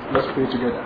Let's pray together.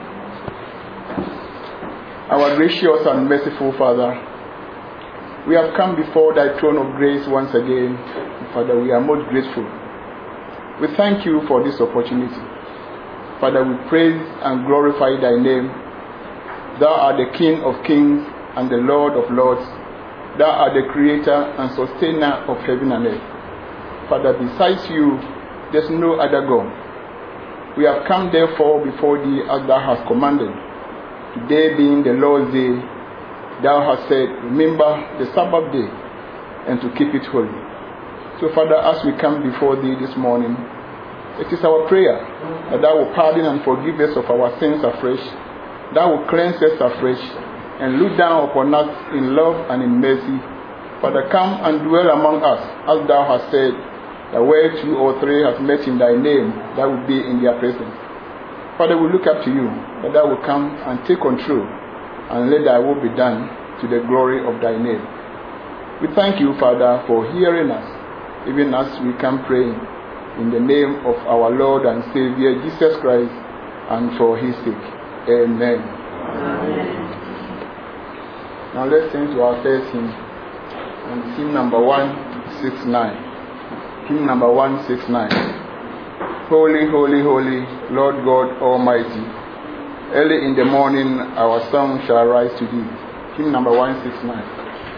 Our gracious and merciful Father, we have come before thy throne of grace once again. Father, we are most grateful. We thank you for this opportunity. Father, we praise and glorify thy name. Thou art the King of kings and the Lord of lords. Thou art the creator and sustainer of heaven and earth. Father, besides you, there's no other God. We have come therefore before thee as thou hast commanded. Today being the Lord's day, thou hast said, remember the Sabbath day and to keep it holy. So Father, as we come before thee this morning, it is our prayer that thou will pardon and forgive us of our sins afresh, thou will cleanse us afresh, and look down upon us in love and in mercy. Father, come and dwell among us, as thou hast said, that where 2 or 3 have met in thy name, that will be in their presence. Father, we look up to you, that thou will come and take control, and let thy will be done to the glory of thy name. We thank you, Father, for hearing us, even as we come praying, in the name of our Lord and Savior, Jesus Christ, and for his sake. Amen. Amen. Now let's sing to our first hymn, and hymn number 169. Hymn number 169. Holy, holy, holy, Lord God Almighty. Early in the morning our song shall rise to thee. Hymn number 169.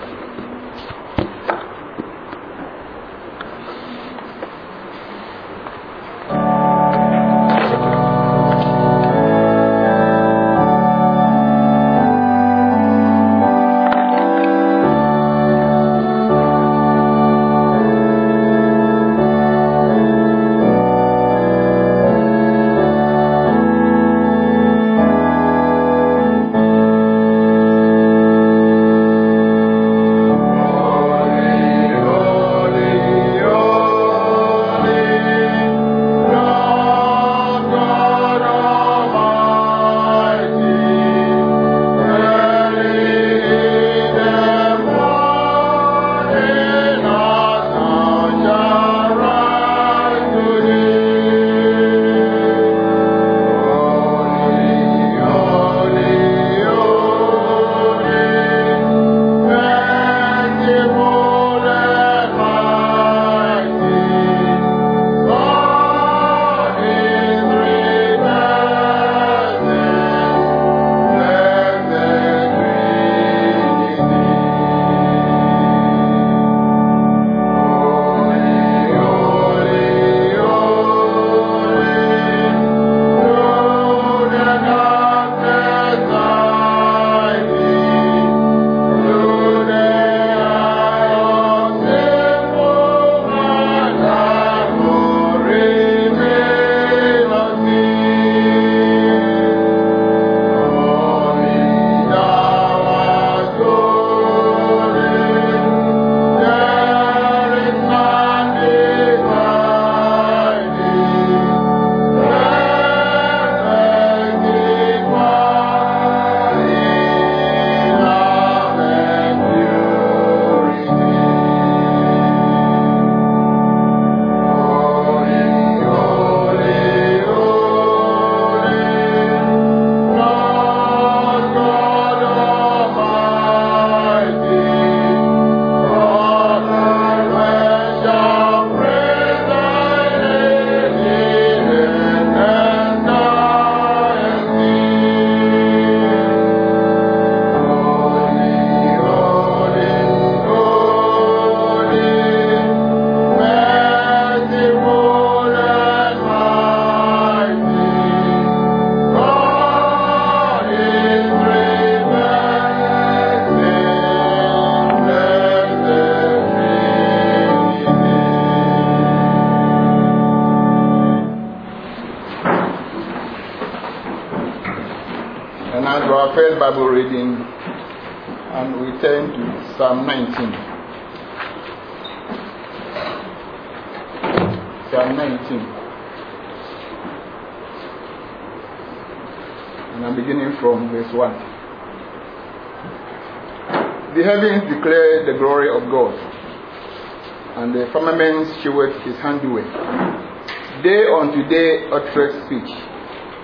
Bible reading, and we turn to Psalm 19. Psalm 19. And I'm beginning from verse 1. The heavens declare the glory of God, and the firmament sheweth his handiwork. Day unto day uttereth speech.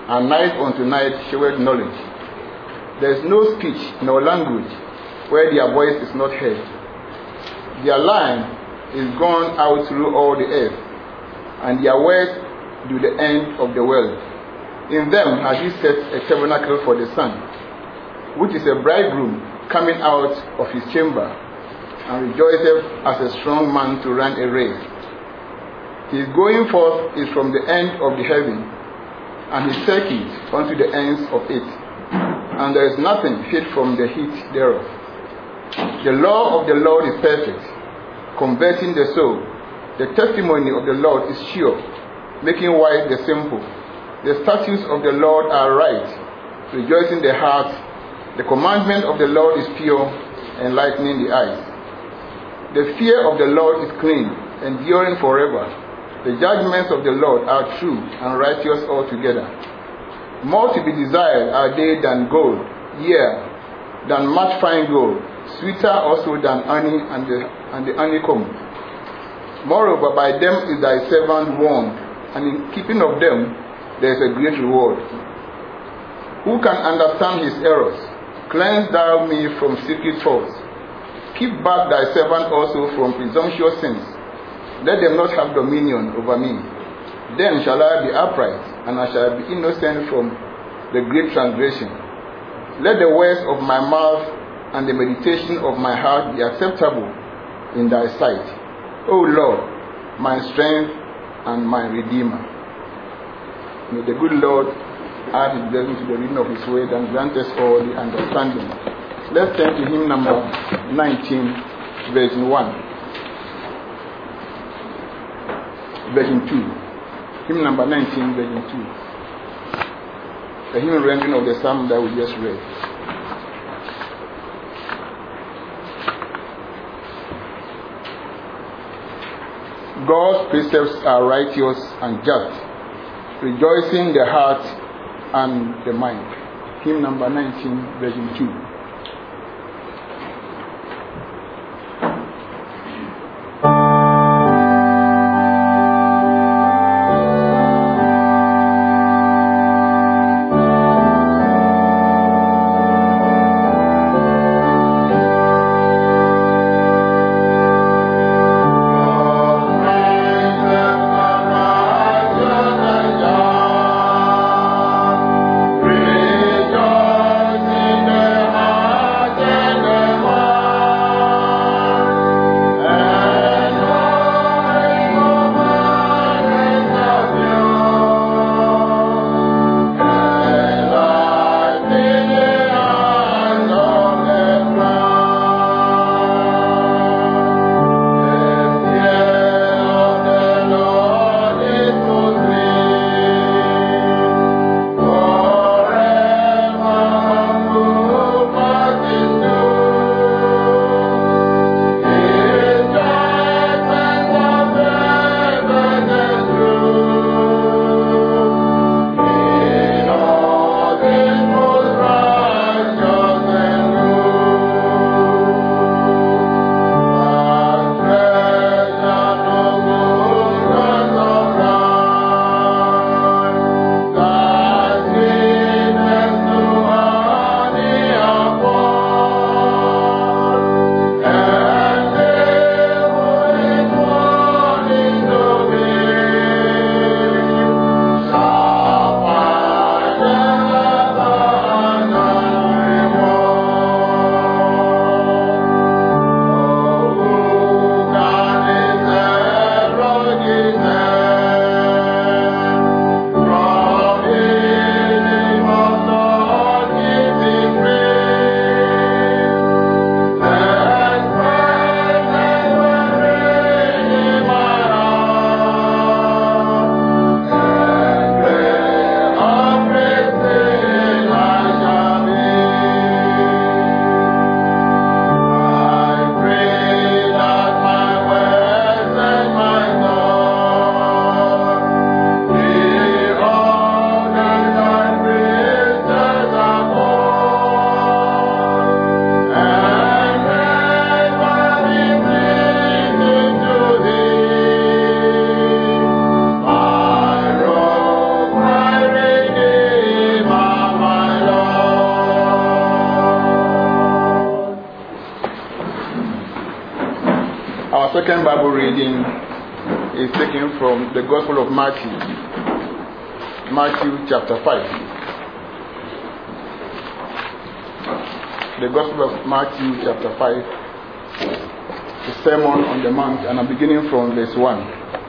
and night unto night sheweth knowledge. There is no speech nor language where their voice is not heard. Their line is gone out through all the earth, and their words to the end of the world. In them has he set a tabernacle for the sun, which is a bridegroom coming out of his chamber, and rejoiceth as a strong man to run a race. His going forth is from the end of the heaven, and his circuit unto the ends of it, and there is nothing hid from the heat thereof. The law of the Lord is perfect, converting the soul. The testimony of the Lord is sure, making wise the simple. The statutes of the Lord are right, rejoicing the heart. The commandment of the Lord is pure, enlightening the eyes. The fear of the Lord is clean, enduring forever. The judgments of the Lord are true and righteous altogether. More to be desired are they than gold, yea, than much fine gold, sweeter also than honey and the honeycomb. Moreover, by them is thy servant warned, and in keeping of them there is a great reward. Who can understand his errors? Cleanse thou me from secret faults. Keep back thy servant also from presumptuous sins. Let them not have dominion over me. Then shall I be upright, and I shall be innocent from the great transgression. Let the words of my mouth and the meditation of my heart be acceptable in thy sight, O Lord, my strength and my redeemer. May the good Lord add his blessing to the reading of his word and grant us all the understanding. Let's turn to hymn number 19, verse 1. Version 2. Hymn number 19, version 2. The hymn rendering of the psalm that we just read. God's precepts are righteous and just, rejoicing the heart and the mind. Hymn number 19, version 2. Rejoice in the second Bible reading is taken from the Gospel of Matthew. Matthew chapter 5. The Gospel of Matthew chapter 5. The Sermon on the Mount, and I'm beginning from verse 1.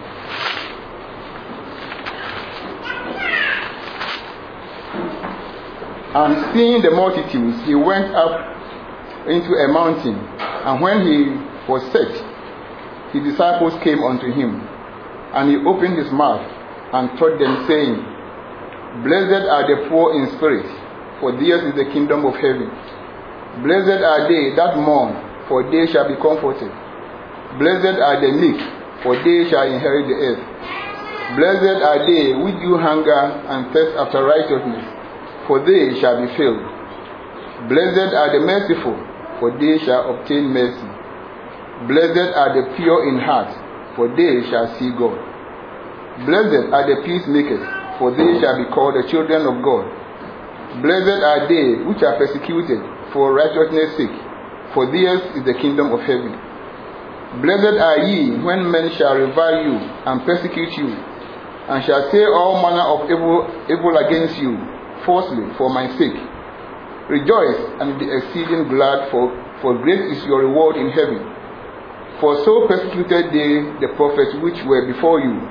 And seeing the multitudes, he went up into a mountain, and when he was set, his disciples came unto him, and he opened his mouth and taught them, saying, Blessed are the poor in spirit, for theirs is the kingdom of heaven. Blessed are they that mourn, for they shall be comforted. Blessed are the meek, for they shall inherit the earth. Blessed are they which do hunger and thirst after righteousness, for they shall be filled. Blessed are the merciful, for they shall obtain mercy. Blessed are the pure in heart, for they shall see God. Blessed are the peacemakers, for they shall be called the children of God. Blessed are they which are persecuted for righteousness' sake, for theirs is the kingdom of heaven. Blessed are ye when men shall revile you and persecute you, and shall say all manner of evil against you falsely for my sake. Rejoice and be exceeding glad, for great is your reward in heaven. For so persecuted they the prophets which were before you.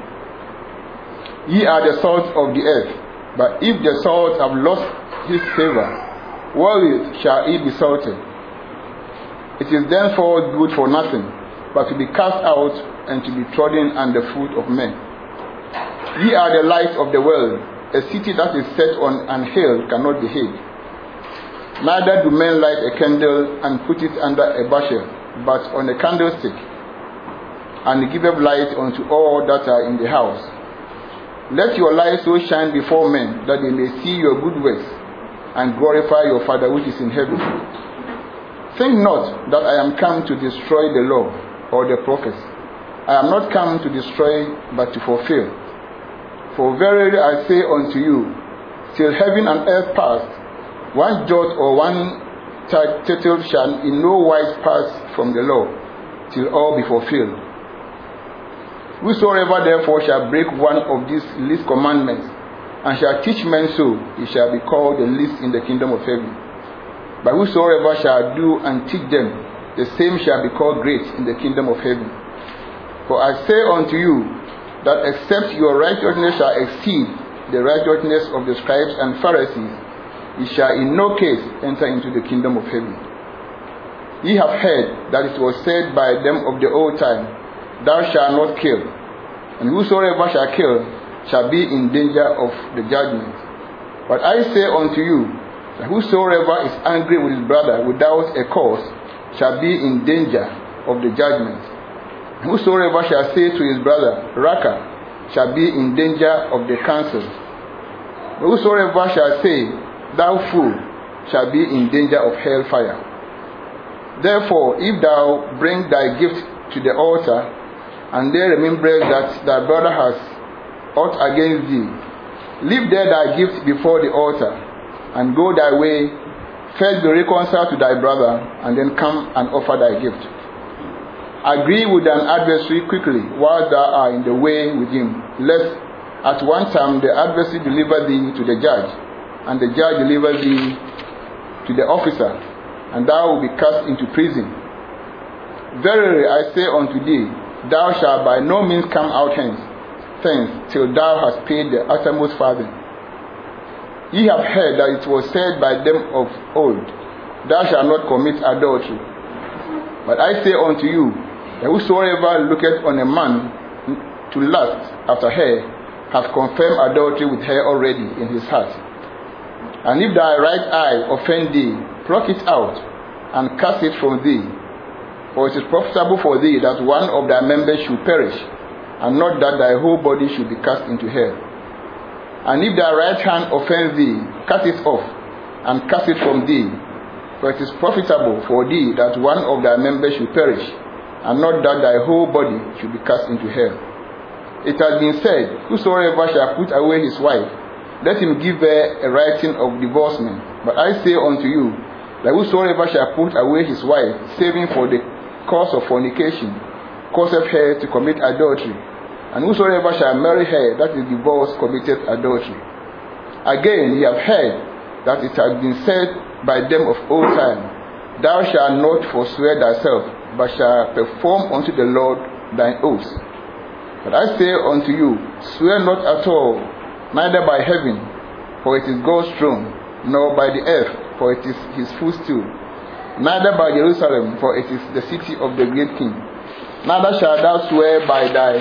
Ye are the salt of the earth, but if the salt have lost his savor, wherewith shall it be salted? It is therefore good for nothing, but to be cast out and to be trodden under the foot of men. Ye are the light of the world. A city that is set on an hill cannot be hid. Neither do men light a candle and put it under a bushel, but on a candlestick, and it giveth light unto all that are in the house. Let your light so shine before men, that they may see your good works, and glorify your Father which is in heaven. Think not that I am come to destroy the law or the prophets. I am not come to destroy, but to fulfill. For verily I say unto you, till heaven and earth pass, one jot or one tittle shall in no wise pass from the law, till all be fulfilled. Whosoever therefore shall break one of these least commandments, and shall teach men so, he shall be called the least in the kingdom of heaven. But whosoever shall do and teach them, the same shall be called great in the kingdom of heaven. For I say unto you, that except your righteousness shall exceed the righteousness of the scribes and Pharisees, ye shall in no case enter into the kingdom of heaven. Ye have heard that it was said by them of the old time, Thou shalt not kill, and whosoever shall kill shall be in danger of the judgment. But I say unto you, that whosoever is angry with his brother without a cause shall be in danger of the judgment. And whosoever shall say to his brother, Raka, shall be in danger of the council. But whosoever shall say, Thou fool, shall be in danger of hellfire. Therefore, if thou bring thy gift to the altar, and there remember that thy brother has aught against thee, leave there thy gift before the altar, and go thy way, first be reconciled to thy brother, and then come and offer thy gift. Agree with thine adversary quickly, while thou art in the way with him, lest at one time the adversary deliver thee to the judge, and the judge deliver thee to the officer, and thou wilt be cast into prison. Verily I say unto thee, thou shalt by no means come out hence till thou hast paid the uttermost farthing. Ye have heard that it was said by them of old, Thou shalt not commit adultery. But I say unto you, that whosoever looketh on a man to lust after her hath confirmed adultery with her already in his heart. And if thy right eye offend thee, pluck it out, and cast it from thee. For it is profitable for thee that one of thy members should perish, and not that thy whole body should be cast into hell. And if thy right hand offend thee, cut it off, and cast it from thee. For it is profitable for thee that one of thy members should perish, and not that thy whole body should be cast into hell. It has been said, Whosoever shall put away his wife, let him give her a writing of divorcement. But I say unto you, that whosoever shall put away his wife, saving for the cause of fornication, causeth her to commit adultery, and whosoever shall marry her that is divorced committeth adultery. Again, ye have heard that it has been said by them of old time, Thou shalt not forswear thyself, but shalt perform unto the Lord thine oaths. But I say unto you, swear not at all, neither by heaven, for it is God's throne, nor by the earth, for it is his footstool, neither by Jerusalem, for it is the city of the great king. Neither shalt thou swear by thy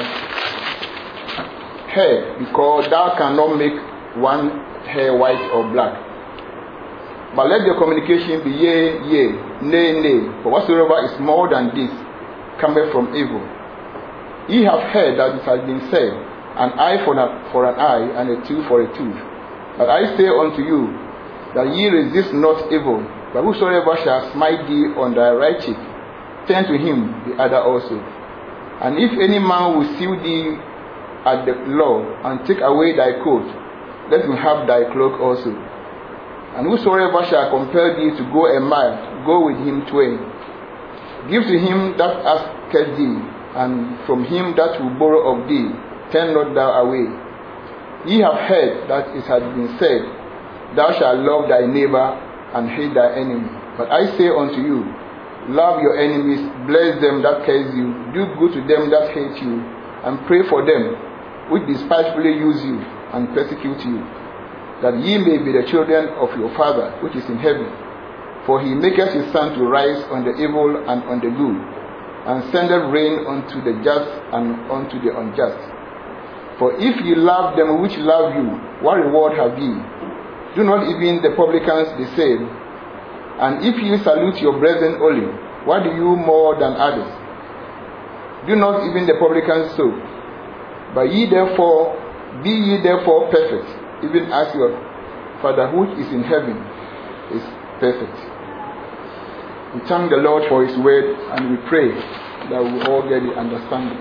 hair, because thou cannot make one hair white or black. But let your communication be yea, yea, nay, nay, for whatsoever is more than this cometh from evil. Ye have heard that it has been said, an eye for an eye, and a tooth for a tooth. But I say unto you, that ye resist not evil, but whosoever shall smite thee on thy right cheek, turn to him the other also. And if any man will sue thee at the law, and take away thy coat, let him have thy cloak also. And whosoever shall compel thee to go a mile, go with him twain. Give to him that asketh thee, and from him that will borrow of thee, turn not thou away. Ye have heard that it has been said, Thou shalt love thy neighbor and hate thy enemy. But I say unto you, love your enemies, bless them that curse you, do good to them that hate you, and pray for them which despitefully use you and persecute you, that ye may be the children of your Father which is in heaven. For he maketh his sun to rise on the evil and on the good, and sendeth rain unto the just and unto the unjust. For if ye love them which love you, what reward have ye? Do not even the publicans the same? And if ye salute your brethren only, what do you more than others? Do not even the publicans so? But be ye therefore perfect, even as your Father which is in heaven is perfect. We thank the Lord for his word, and we pray that we all get the understanding.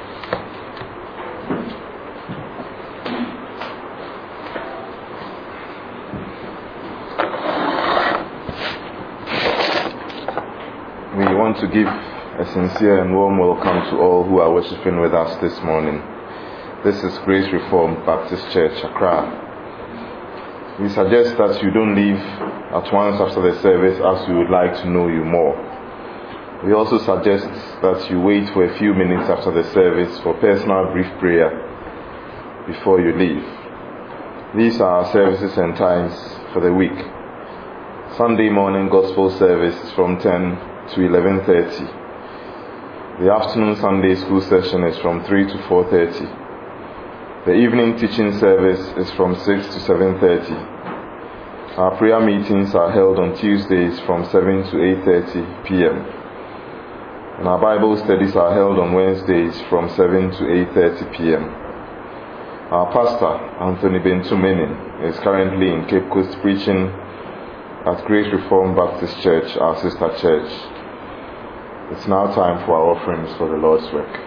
We want to give a sincere and warm welcome to all who are worshiping with us this morning. This is Grace Reformed Baptist Church, Accra. We suggest that you don't leave at once after the service, as we would like to know you more. We also suggest that you wait for a few minutes after the service for personal brief prayer before you leave. These are our services and times for the week. Sunday morning gospel service is from 10 to 11:30. The afternoon Sunday school session is from 3 to 4:30. The evening teaching service is from 6 to 7:30. Our prayer meetings are held on Tuesdays from 7 to 8:30 p.m. And our Bible studies are held on Wednesdays from 7 to 8:30 p.m. Our pastor, Anthony Bentumenin, is currently in Cape Coast preaching at Grace Reformed Baptist Church, our sister church. It's now time for our offerings for the Lord's work.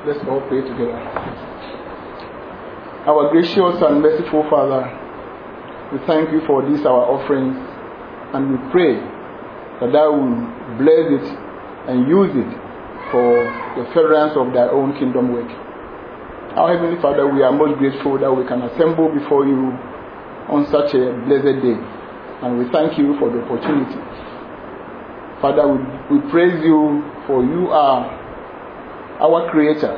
Let's all pray together. Our gracious and merciful Father, we thank you for this our offerings, and we pray that thou will bless it and use it for the furtherance of thy own kingdom work. Our Heavenly Father, we are most grateful that we can assemble before you on such a blessed day, and we thank you for the opportunity. Father, we praise you, for you are our Creator.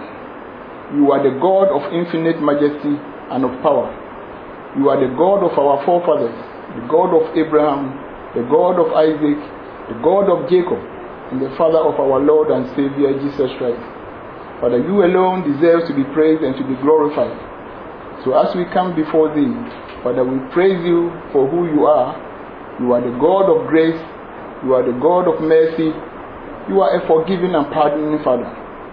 You are the God of infinite majesty and of power. You are the God of our forefathers, the God of Abraham, the God of Isaac, the God of Jacob, and the Father of our Lord and Savior Jesus Christ. Father, you alone deserve to be praised and to be glorified. So as we come before thee, Father, we praise you for who you are. You are the God of grace. You are the God of mercy. You are a forgiving and pardoning Father.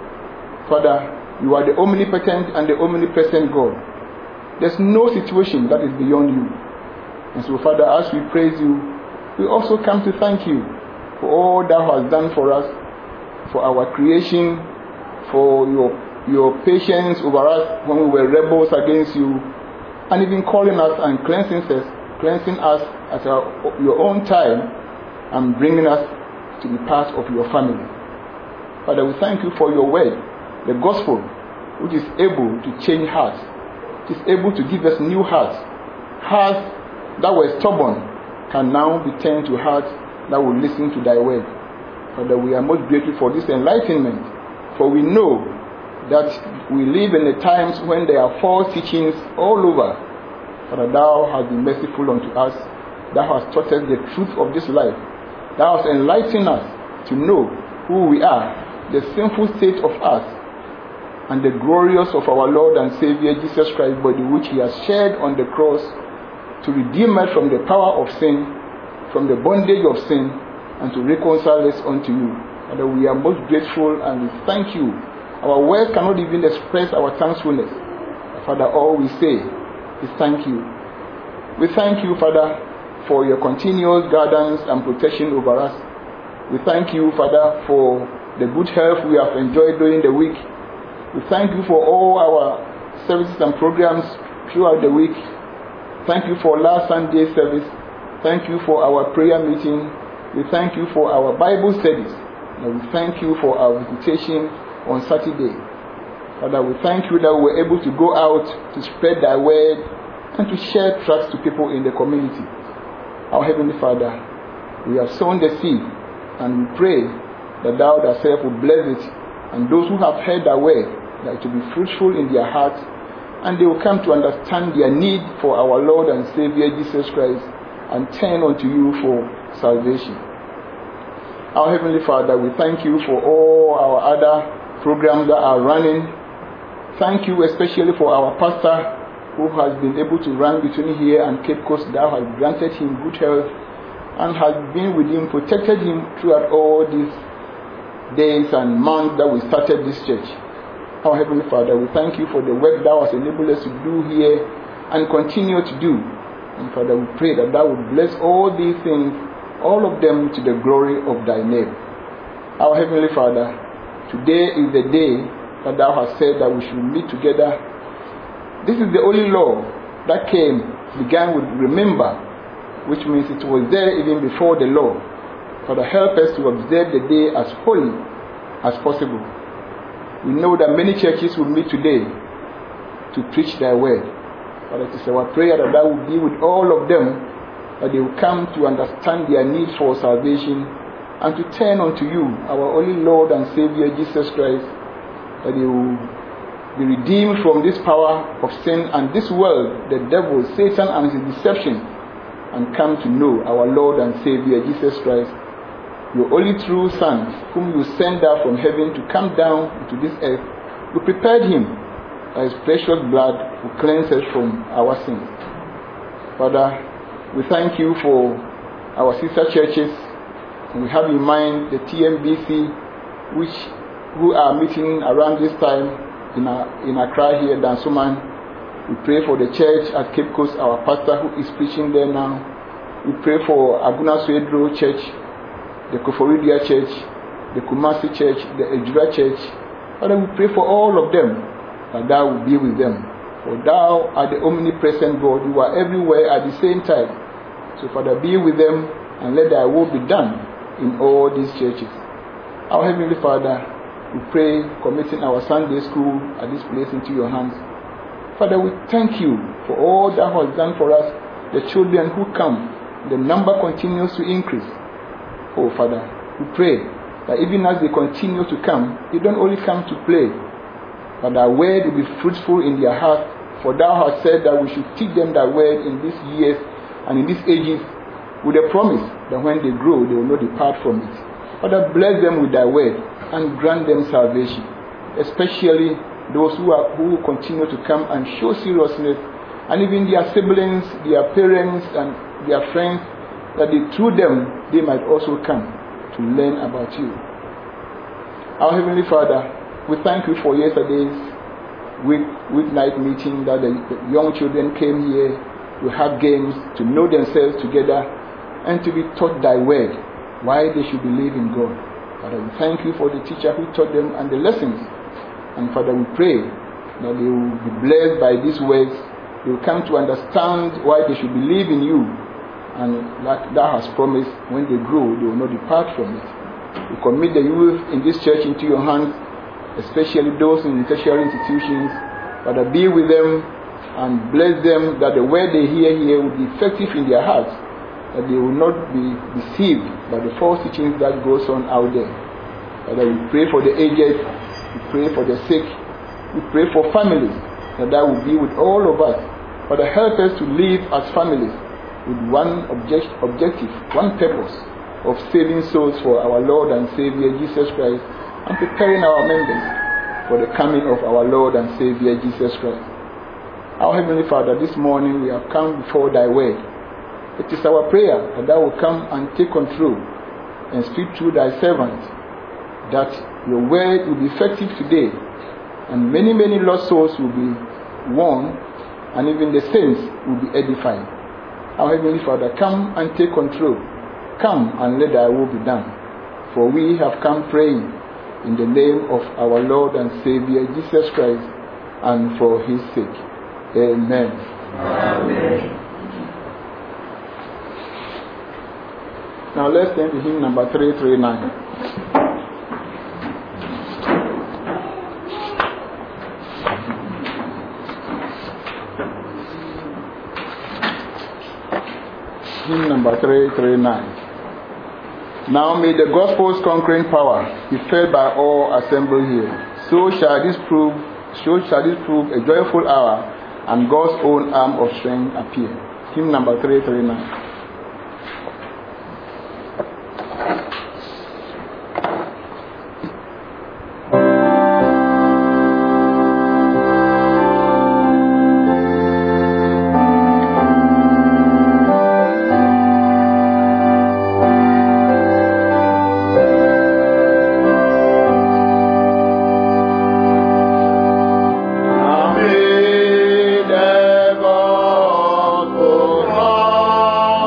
Father, you are the omnipotent and the omnipresent God. There's no situation that is beyond you. And so, Father, as we praise you, we also come to thank you for all thou hast done for us, for our creation, for your patience over us when we were rebels against you, and even calling us and cleansing us at your own time, and bringing us to be part of your family. Father, we thank you for your word, the gospel, which is able to change hearts. It is able to give us new hearts. Hearts that were stubborn can now be turned to hearts that will listen to thy word. Father, we are most grateful for this enlightenment, for we know that we live in the times when there are false teachings all over. Father, thou hast been merciful unto us. Thou hast taught us the truth of this life. Thou hast enlightened us to know who we are, the sinful state of us, and the glorious of our Lord and Savior Jesus Christ, body which he has shed on the cross to redeem us from the power of sin, from the bondage of sin, and to reconcile us unto you. Father, we are most grateful and we thank you. Our words cannot even express our thankfulness. Father, all we say is thank you. We thank you, Father, for your continuous guidance and protection over us. We thank you, Father, for the good health we have enjoyed during the week. We thank you for all our services and programs throughout the week. Thank you for last Sunday's service. Thank you for our prayer meeting. We thank you for our Bible studies. And we thank you for our visitation on Saturday. Father, we thank you that we were able to go out to spread thy word and to share tracts to people in the community. Our Heavenly Father, we have sown the seed, and we pray that thou thyself will bless it, and those who have heard thy word, that it will be fruitful in their hearts, and they will come to understand their need for our Lord and Savior Jesus Christ, and turn unto you for salvation. Our Heavenly Father, we thank you for all our other programs that are running. Thank you especially for our pastor, who has been able to run between here and Cape Coast. Thou hast granted him good health and has been with him, protected him throughout all these days and months that we started this church. Our Heavenly Father, we thank you for the work thou hast enabled us to do here and continue to do. And Father, we pray that thou would bless all these things, all of them to the glory of thy name. Our Heavenly Father, today is the day that thou hast said that we should meet together. This is the only law that began with remember, which means it was there even before the law. Father, help us to observe the day as holy as possible. We know that many churches will meet today to preach thy word. Father, it is our prayer that thou will be with all of them, that they will come to understand their need for salvation and to turn unto you, our only Lord and Savior Jesus Christ, that they will be redeemed from this power of sin and this world, the devil, Satan and his deception, and come to know our Lord and Savior Jesus Christ, your only true Son, whom you sent down from heaven to come down into this earth. You prepared him by his precious blood to cleanse us from our sins. Father, we thank you for our sister churches. We have in mind the TMBC, who are meeting around this time in Accra here, Dansoman. We pray for the church at Cape Coast, our pastor who is preaching there now. We pray for Aguna Suedro Church, the Koforidia Church, the Kumasi Church, the Ejura Church, Father, we pray for all of them, that thou will be with them. For thou art the omnipresent God. You are everywhere at the same time. So, Father, be with them and let thy will be done in all these churches. Our Heavenly Father, we pray, committing our Sunday school at this place into your hands. Father, we thank you for all that was done for us, the children who come. The number continues to increase. Oh, Father, we pray that even as they continue to come, they don't only come to play, but thy word will be fruitful in their heart. For thou hast said that we should teach them thy word in these years and in these ages, with a promise that when they grow, they will not depart from it. Father, bless them with thy word and grant them salvation, especially those who continue to come and show seriousness, and even their siblings, their parents, and their friends, that through them they might also come to learn about you. Our Heavenly Father, we thank you for yesterday's weeknight meeting, that the young children came here to have games, to know themselves together, and to be taught thy word, why they should believe in God. Father, we thank you for the teacher who taught them and the lessons. And Father, we pray that they will be blessed by these words. They will come to understand why they should believe in you, and like thou hast promised, when they grow, they will not depart from it. We commit the youth in this church into your hands, especially those in tertiary institutions. Father, be with them and bless them, that the word they hear here will be effective in their hearts, that they will not be deceived by the false teachings that goes on out there. Father, we pray for the aged, we pray for the sick, we pray for families, that thou will be with all of us. Father, help us to live as families with one objective, one purpose, of saving souls for our Lord and Savior Jesus Christ, and preparing our members for the coming of our Lord and Savior Jesus Christ. Our Heavenly Father, this morning we have come before thy word. It is our prayer that thou will come and take control and speak through thy servant, that your word will be effective today, and many, many lost souls will be won, and even the saints will be edified. Our Heavenly Father, come and take control. Come and let thy will be done. For we have come praying in the name of our Lord and Savior Jesus Christ, and for his sake. Amen. Amen. Now let's turn to hymn number 339. Hymn number 339. Now may the gospel's conquering power be felt by all assembled here. So shall this prove a joyful hour, and God's own arm of strength appear. Hymn number 339. Amen.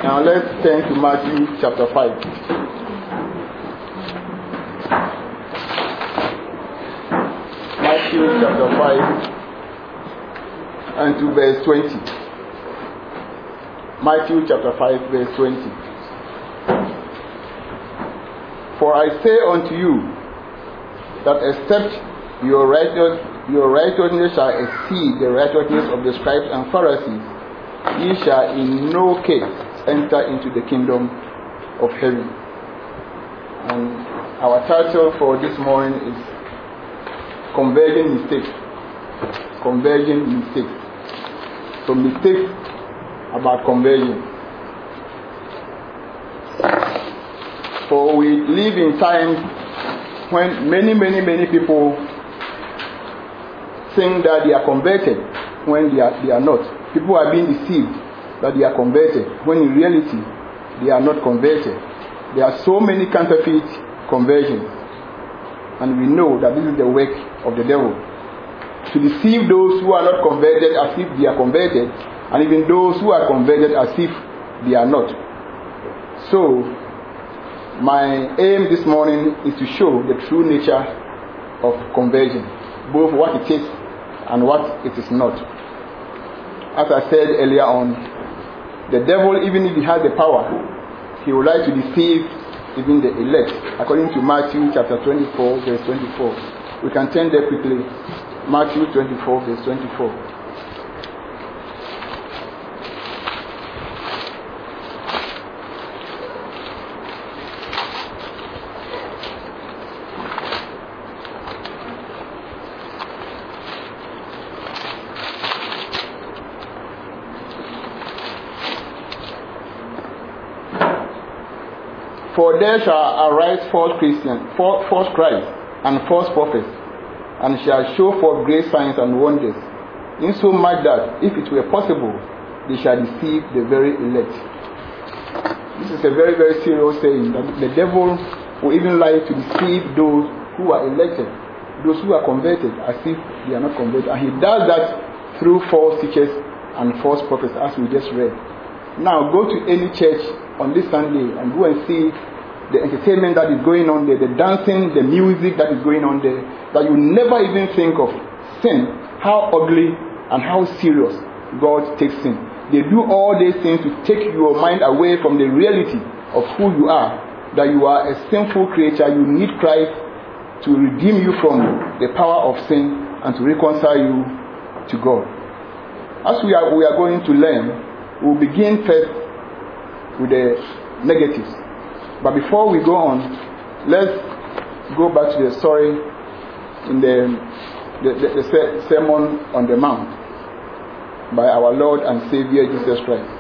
Now let's turn to Matthew chapter 5. Matthew chapter 5 and to verse 20. Matthew chapter 5 verse 20. For I say unto you that except your righteousness shall exceed the righteousness of the scribes and Pharisees, ye shall in no case enter into the kingdom of heaven. And our title for this morning is Converging Mistakes. Converging Mistakes. So mistakes about conversion. For we live in times when many people think that they are converted when they are not. People are being deceived that they are converted when in reality they are not converted. There are so many counterfeit conversions, and we know that this is the work of the devil to deceive those who are not converted as if they are converted, and even those who are converted as if they are not. So my aim this morning is to show the true nature of conversion, both what it is and what it is not. As I said earlier on, the devil, even if he has the power, he would like to deceive even the elect, according to Matthew chapter 24 verse 24. We can turn there quickly. Matthew 24 verse 24. For there shall arise false Christ, and false prophets, and shall show forth great signs and wonders, insomuch that, if it were possible, they shall deceive the very elect. This is a very, very serious saying, that the devil will even like to deceive those who are elected, those who are converted, as if they are not converted. And he does that through false teachers and false prophets, as we just read. Now go to any church on this Sunday and go and see the entertainment that is going on there, the dancing, the music that is going on there, that you never even think of sin, how ugly and how serious God takes sin. They do all these things to take your mind away from the reality of who you are, that you are a sinful creature, you need Christ to redeem you from the power of sin and to reconcile you to God. As we are going to learn, we'll begin first with the negatives. But before we go on, let's go back to the story in the Sermon on the Mount by our Lord and Savior Jesus Christ.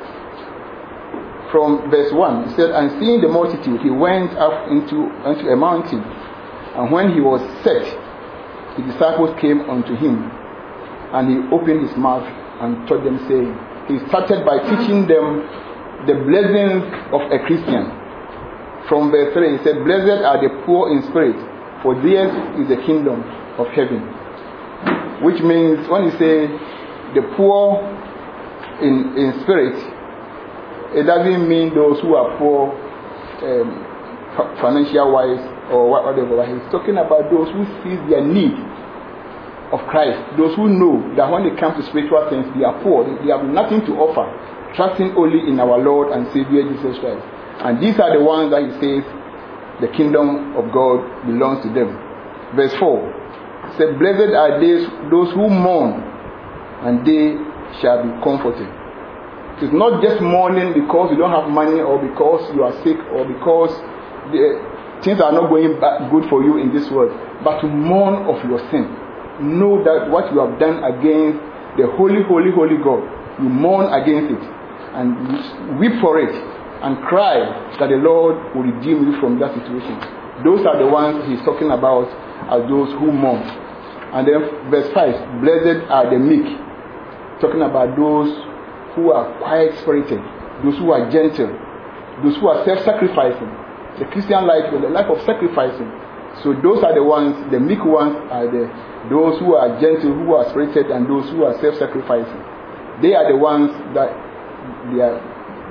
From verse 1, it said, "And seeing the multitude, he went up into a mountain. And when he was set, his disciples came unto him, and he opened his mouth and taught them, saying," he started by teaching them the blessings of a Christian. From verse 3, he said, "Blessed are the poor in spirit, for theirs is the kingdom of heaven." Which means, when he says the poor in spirit, it doesn't mean those who are poor financial wise or whatever. He's talking about those who see their need of Christ, those who know that when it comes to spiritual things, they are poor, they have nothing to offer, trusting only in our Lord and Savior Jesus Christ. And these are the ones that he says the kingdom of God belongs to them. Verse 4 said, "Blessed are those who mourn, and they shall be comforted." It's not just mourning because you don't have money, or because you are sick, or because things are not going good for you in this world, but to mourn of your sin. Know that what you have done against the holy, holy, holy God, you mourn against it and weep for it and cry that the Lord will redeem you from that situation. Those are the ones he's talking about as those who mourn. And then verse 5, "Blessed are the meek," talking about those who are quiet-spirited, those who are gentle, those who are self-sacrificing. The Christian life is a life of sacrificing. So those are the ones, the meek ones are those who are gentle, who are spirited, and those who are self-sacrificing. They are the ones that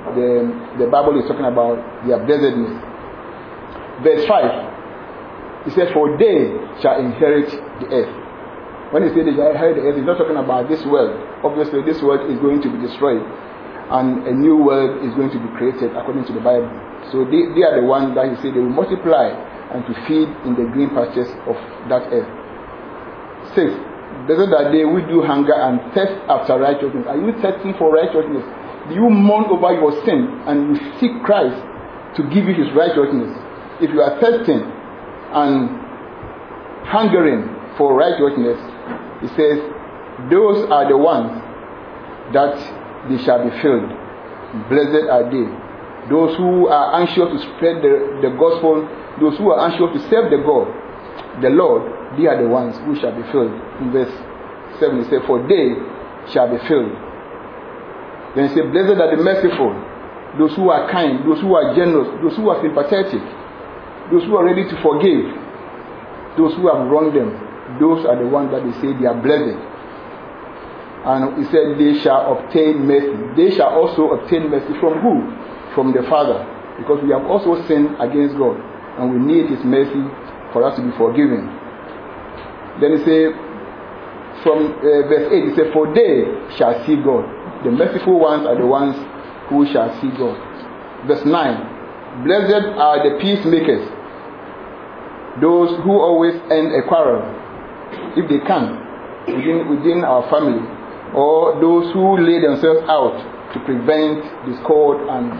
the Bible is talking about their blessedness. Verse 5, it says, for they shall inherit the earth. When he says they shall inherit the earth, he's not talking about this world. Obviously, this world is going to be destroyed, and a new world is going to be created according to the Bible. So they are the ones that he said they will multiply and to feed in the green pastures of that earth. 6, blessed are they who do hunger and thirst after righteousness. Are you thirsting for righteousness? Do you mourn over your sin and you seek Christ to give you his righteousness? If you are thirsting and hungering for righteousness, he says, those are the ones that they shall be filled. Blessed are they. Those who are anxious to spread the gospel, those who are anxious to serve the Lord, they are the ones who shall be filled. In verse 7, he says, for they shall be filled. Then he says, blessed are the merciful, those who are kind, those who are generous, those who are sympathetic, those who are ready to forgive, those who have wronged them. Those are the ones that they say they are blessed. And he said they shall obtain mercy. They shall also obtain mercy from who? From the Father. Because we have also sinned against God, and we need his mercy for us to be forgiven. Then he said, from verse 8, he said, for they shall see God. The merciful ones are the ones who shall see God. Verse 9, blessed are the peacemakers, those who always end a quarrel, if they can, within our family, or those who lay themselves out to prevent discord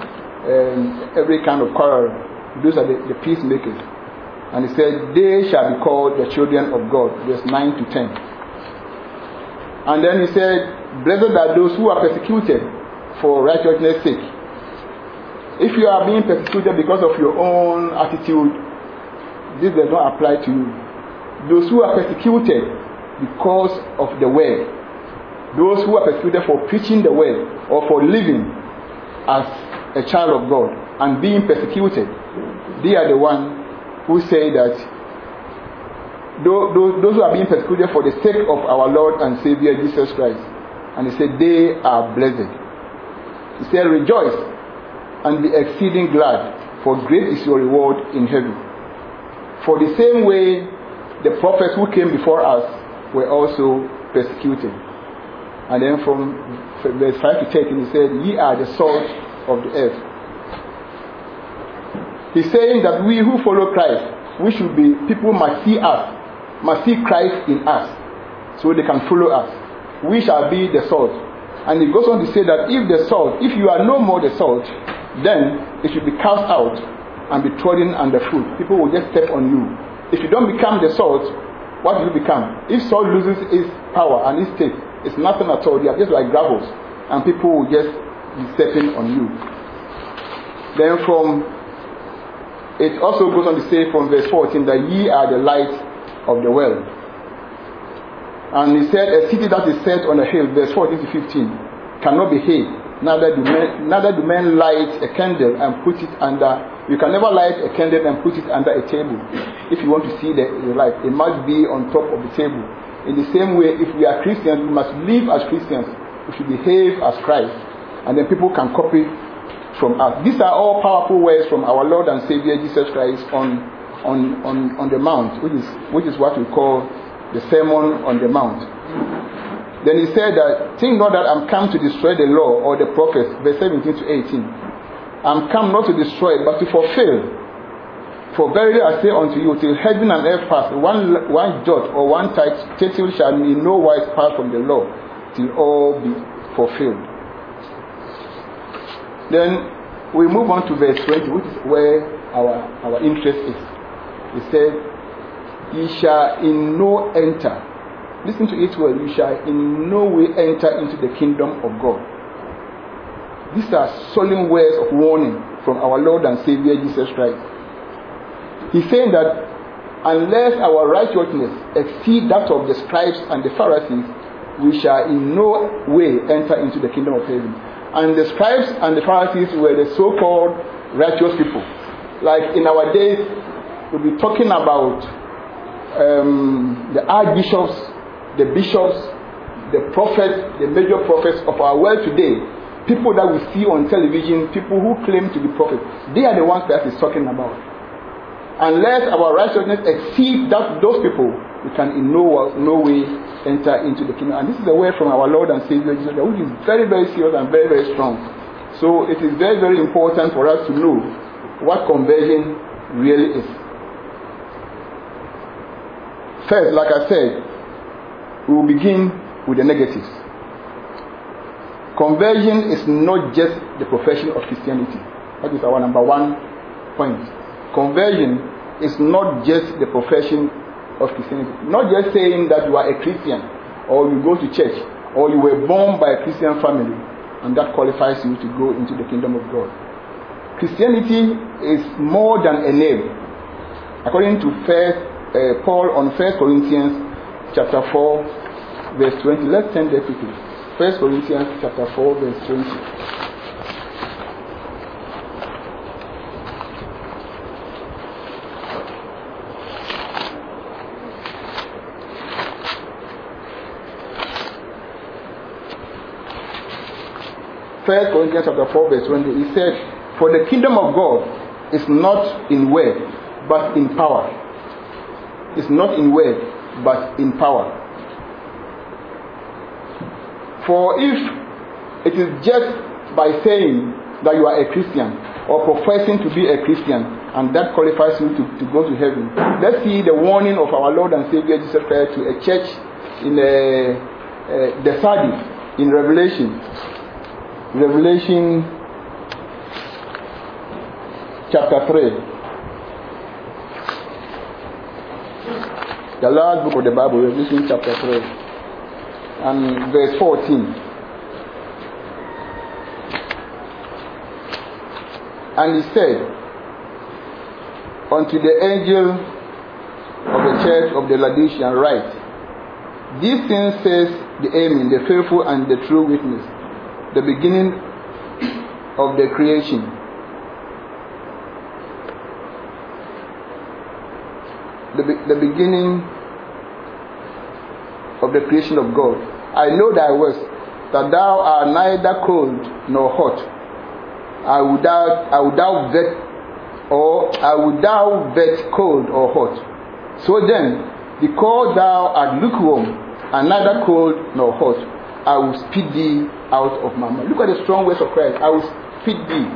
and every kind of quarrel. Those are the peacemakers. And he said, they shall be called the children of God. Verse 9 to 10. And then he said, blessed are those who are persecuted for righteousness' sake. If you are being persecuted because of your own attitude, this does not apply to you. Those who are persecuted because of the word, those who are persecuted for preaching the word or for living as a child of God and being persecuted, they are the ones who say that those who are being persecuted for the sake of our Lord and Savior Jesus Christ. And he said, they are blessed. He said, rejoice and be exceeding glad, for great is your reward in heaven. For the same way the prophets who came before us were also persecuted. And then from verse 5 to 13 he said, ye are the salt of the earth. He's saying that we who follow Christ, we should be, people must see us, must see Christ in us, so they can follow us. We shall be the salt. And he goes on to say that if you are no more the salt, then it should be cast out and be trodden underfoot. People will just step on you. If you don't become the salt, what do you become? If salt loses its power and its taste, it's nothing at all. They are just like gravels, and people will just be stepping on you. Then it also goes on to say from verse 14 that ye are the light of the world. And he said, a city that is set on a hill, verse 14 to 15, cannot be hid. Neither do men light a candle and put it under. You can never light a candle and put it under a table. If you want to see the light, it must be on top of the table. In the same way, if we are Christians, we must live as Christians. We should behave as Christ, and then people can copy from us. These are all powerful words from our Lord and Savior Jesus Christ on the Mount, which is what we call the Sermon on the Mount. Then he said that, think not that I'm come to destroy the law or the prophets, verse 17 to 18. I'm come not to destroy it, but to fulfill. For verily I say unto you, till heaven and earth pass, one jot or one tittle shall in no wise pass from the law, till all be fulfilled. Then we move on to verse 20, which is where our interest is. He said, ye shall in no enter. Listen to it well. You shall in no way enter into the kingdom of God. These are solemn words of warning from our Lord and Savior Jesus Christ. He's saying that unless our righteousness exceed that of the scribes and the Pharisees, we shall in no way enter into the kingdom of heaven. And the scribes and the Pharisees were the so-called righteous people. Like in our days, we'll be talking about the archbishops, the bishops, the prophets, the major prophets of our world today. people that we see on television, people who claim to be prophets, they are the ones that is talking about. Unless our righteousness exceeds those people, we can in no way enter into the kingdom. And this is a word from our Lord and Savior Jesus, which is very, very serious and very, very strong. So it is very, very important for us to know what conversion really is. First, like I said, we will begin with the negatives. Conversion is not just the profession of Christianity. That is our number one point. Conversion is not just the profession of Christianity. Not just saying that you are a Christian, or you go to church, or you were born by a Christian family, and that qualifies you to go into the kingdom of God. Christianity is more than a name. According to Paul on 1 Corinthians chapter 4, verse 20. Let's turn there quickly. 1 Corinthians chapter 4, verse 20. First Corinthians chapter 4, verse 20. He said, "For the kingdom of God is not in word, but in power." It's not in word, but in power. For if it is just by saying that you are a Christian, or professing to be a Christian, and that qualifies you to go to heaven, let's see the warning of our Lord and Savior Jesus Christ to a church in the Sardis in Revelation chapter 3. The last book of the Bible, Revelation chapter 3 and verse 14. And he said, "Unto the angel of the church of the Laodicean write, these things says the Amen, the faithful and the true witness, the beginning of the creation. The beginning of the creation of God. I know thy works, that thou art neither cold nor hot. I would thou vet cold or hot. So then, because thou art lukewarm and neither cold nor hot, I will spit thee out of my mouth." Look at the strong words of Christ. I will spit thee.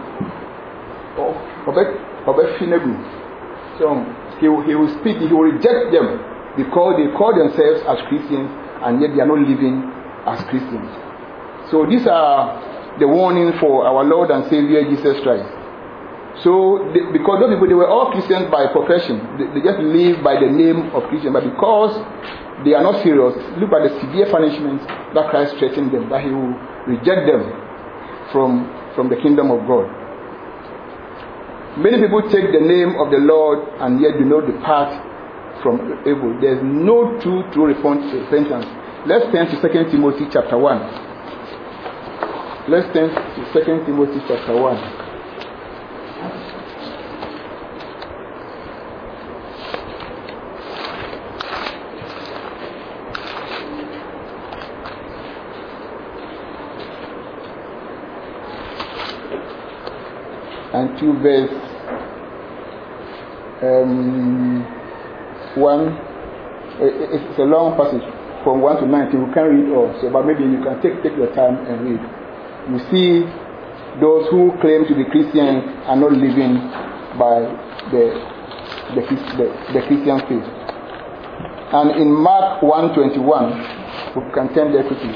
So he will spit thee. He will reject them because they call themselves as Christians and yet they are not living as Christians. So these are the warning for our Lord and Savior Jesus Christ. So because those people, they were all Christians by profession. They just live by the name of Christian. But because they are not serious, look at the severe punishment that Christ threatened them, that he will reject them from the kingdom of God. Many people take the name of the Lord and yet do not depart from evil. There is no true repentance. Let's turn to 2 Timothy chapter 1. Let's turn to 2 Timothy chapter 1. And 2 verse 1. It's a long passage from 1 to 19. We can't read all, so but maybe you can take your time and read. You see, those who claim to be Christians are not living by the Christian faith. And in Mark 1:21, we can turn there quickly.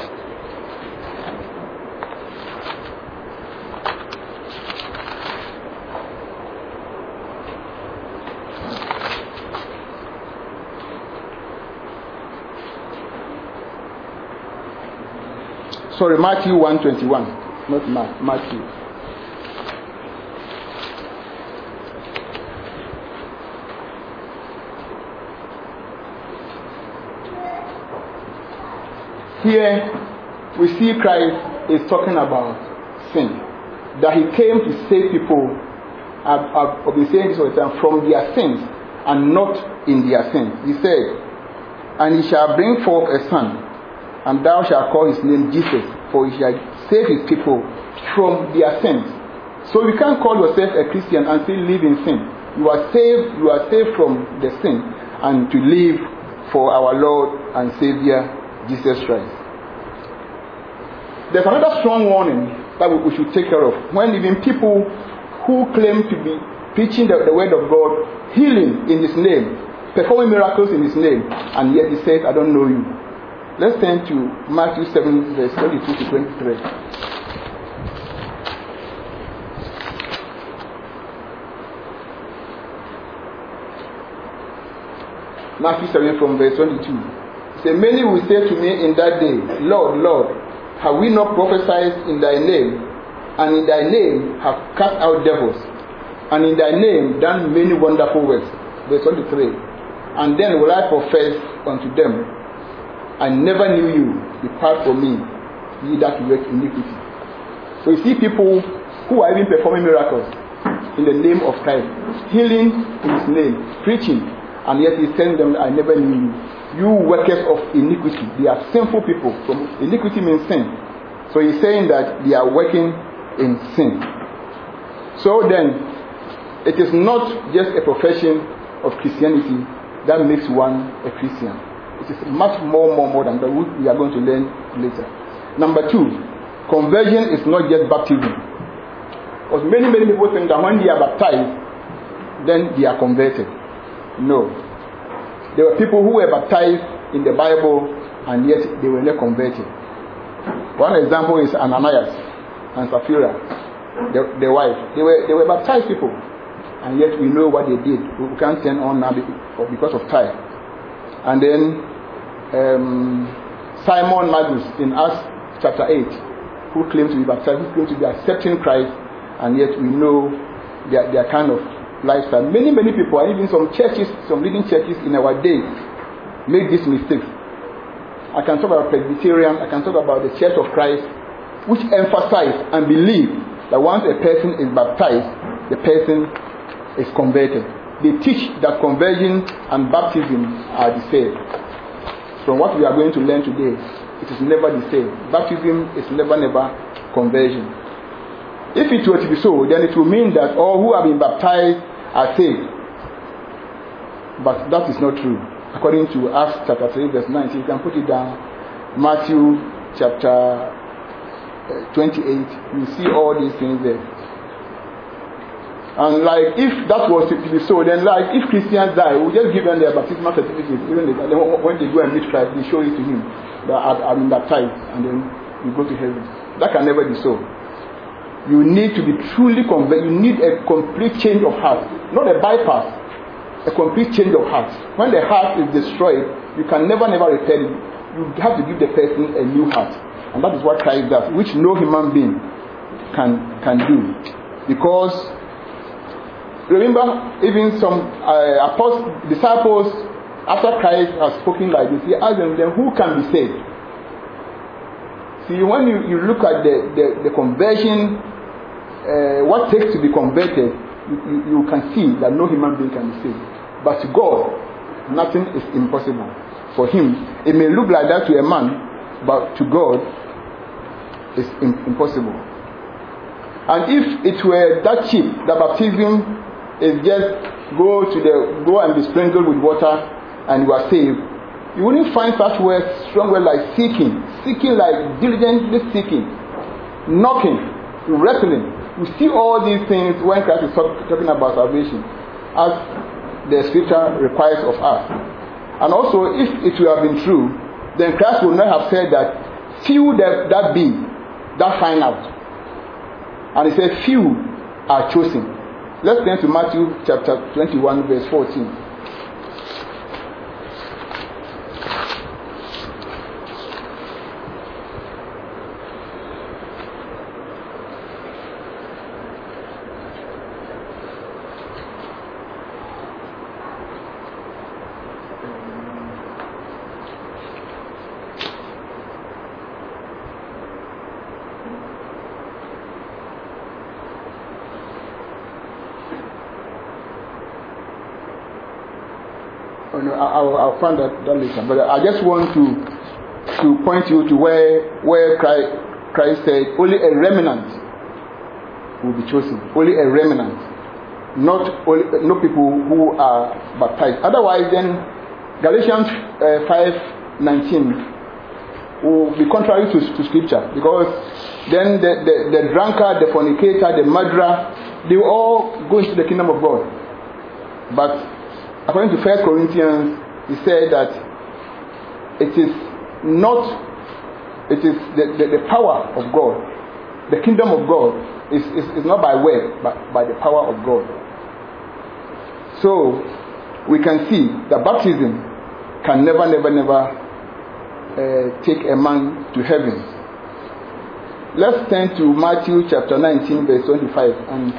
Sorry, Matthew 1:21, not Mark, Matthew. Here we see Christ is talking about sin. That he came to save people, I've been saying this all the time, from their sins and not in their sins. He said, "And he shall bring forth a son, and thou shalt call his name Jesus, for he shall save his people from their sins. So you can't call yourself a Christian and still live in sin. You are saved from the sin and to live for our Lord and Savior Jesus Christ. There's another strong warning that we should take care of. When even people who claim to be preaching the word of God, healing in his name, performing miracles in his name, and yet he says, I don't know you. Let's turn to Matthew 7, verse 22 to 23. Matthew 7 from verse 22. It says, many will say to me in that day, Lord, Lord, have we not prophesied in thy name, and in thy name have cast out devils, and in thy name done many wonderful works? Verse 23. And then will I profess unto them, I never knew you, depart from me, ye that work iniquity. So you see people who are even performing miracles in the name of Christ, healing in his name, preaching, and yet he's telling them, I never knew you. You workers of iniquity. They are sinful people. So iniquity means sin. So he's saying that they are working in sin. So then, it is not just a profession of Christianity that makes one a Christian. It is much more than that we are going to learn later. Number 2, conversion is not just baptism. Because many people think that when they are baptized, then they are converted. No. There were people who were baptized in the Bible and yet they were not converted. One example is Ananias and Sapphira, their wife. They were baptized people, and yet we know what they did. We can't turn on now because of time. And then Simon Magus in Acts chapter 8, who claimed to be baptized, who claimed to be accepting Christ, and yet we know their kind of lifestyle. Many people, and even some leading churches in our day, make this mistake. I can talk about Presbyterian, I can talk about the Church of Christ, which emphasize and believe that once a person is baptized, the person is converted. They teach that conversion and baptism are the same. From what we are going to learn today, it is never the same. Baptism is never conversion. If it were to be so, then it will mean that all who have been baptized are saved. But that is not true. According to Acts chapter 3 verse 19, you can put it down. Matthew chapter 28, you see all these things there. And like if that was to be so, then like if Christians die, we'll just give them their baptismal certificate. Even when they go and meet Christ, they show it to him that I've been baptized, and then you go to heaven. That can never be so. You need to be truly converted. You need a complete change of heart, not a bypass. A complete change of heart. When the heart is destroyed, you can never repair it. You have to give the person a new heart, and that is what Christ does, which no human being can do. Because remember, even some disciples, after Christ has spoken like this, he asked them, then who can be saved? See, when you look at the conversion, what takes to be converted, you can see that no human being can be saved. But to God, nothing is impossible. For him, it may look like that to a man, but to God, it's impossible. And if it were that cheap, that baptism is just go and be sprinkled with water and you are saved, you wouldn't find such words, strong words like seeking like diligently seeking, knocking, wrestling. We see all these things when Christ is talking about salvation, as the scripture requires of us. And also, if it would have been true, then Christ would not have said that few that find out. And he said few are chosen. Let's turn to Matthew chapter 21 verse 14. I'll find that later. But I just want to point you to where Christ Christ said only a remnant will be chosen. Only a remnant. No people who are baptized. Otherwise, then Galatians 5:19 will be contrary to scripture, because then the drunkard, the fornicator, the murderer, they will all go into the kingdom of God. But according to 1 Corinthians, he said that it is the power of God. The kingdom of God is not by word, but by the power of God. So we can see that baptism can never take a man to heaven. Let's turn to Matthew chapter 19 verse 25 and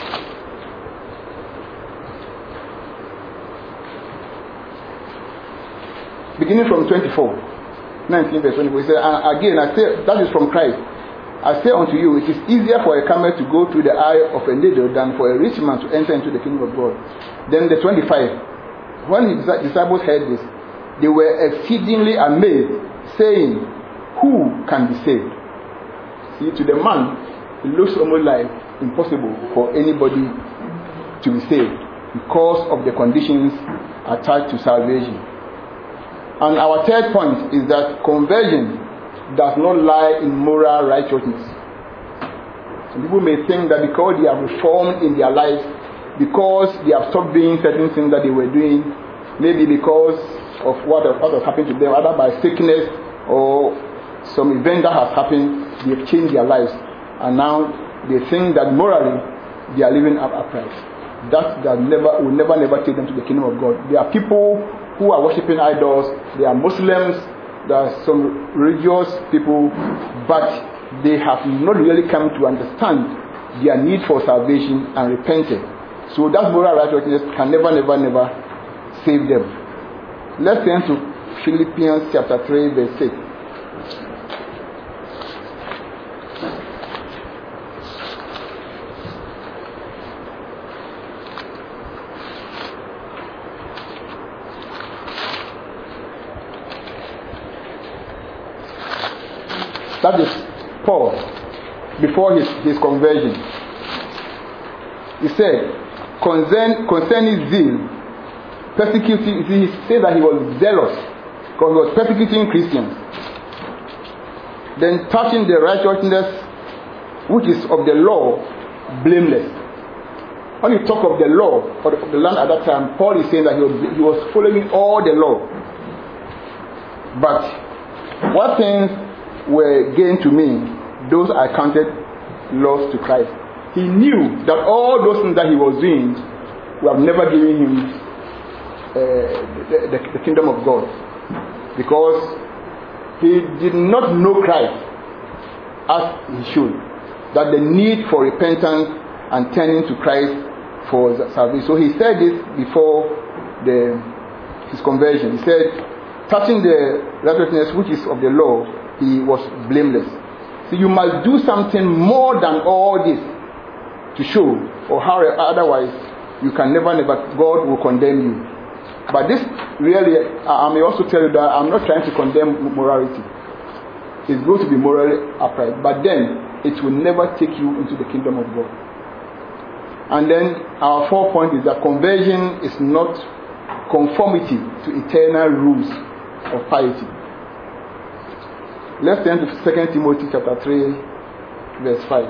beginning from 24. 19 verse 24. He said, again, I say, that is from Christ. I say unto you, it is easier for a camel to go through the eye of a needle than for a rich man to enter into the kingdom of God. Then the 25. When his disciples heard this, they were exceedingly amazed, saying, who can be saved? See, to the man, it looks almost like impossible for anybody to be saved because of the conditions attached to salvation. And our third point is that conversion does not lie in moral righteousness. Some people may think that because they have reformed in their life, because they have stopped doing certain things that they were doing, maybe because of what has happened to them, either by sickness or some event that has happened, they have changed their lives. And now they think that morally they are living upright. That will never take them to the kingdom of God. There are people who are worshipping idols. They are Muslims. There are some religious people, but they have not really come to understand their need for salvation and repented. So that moral righteousness can never save them. Let's turn to Philippians chapter 3 verse 6. That is Paul before his conversion. He said, concerning zeal, persecuting, he said that he was zealous because he was persecuting Christians. Then touching the righteousness which is of the law, blameless. When you talk of the law of the land at that time, Paul is saying that he was following all the law. But what things were gained to me, those I counted loss to Christ. He knew that all those things that he was doing were never giving him the kingdom of God, because he did not know Christ as he should. That the need for repentance and turning to Christ for salvation. So he said this before his conversion. He said, touching the righteousness which is of the law, he was blameless. So you must do something more than all this to show, or how otherwise you can never, God will condemn you. But this really, I may also tell you that I'm not trying to condemn morality. It's going to be morally upright, but then it will never take you into the kingdom of God. And then our fourth point is that conversion is not conformity to eternal rules of piety. Let's turn to 2 Timothy chapter 3, verse 5.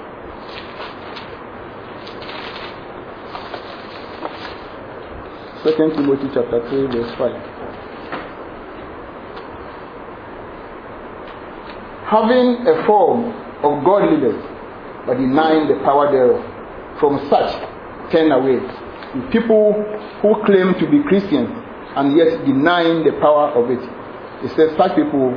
Second Timothy chapter 3, verse 5. Having a form of godliness, but denying the power thereof, from such turn away. People who claim to be Christians and yet denying the power of it. It says such people,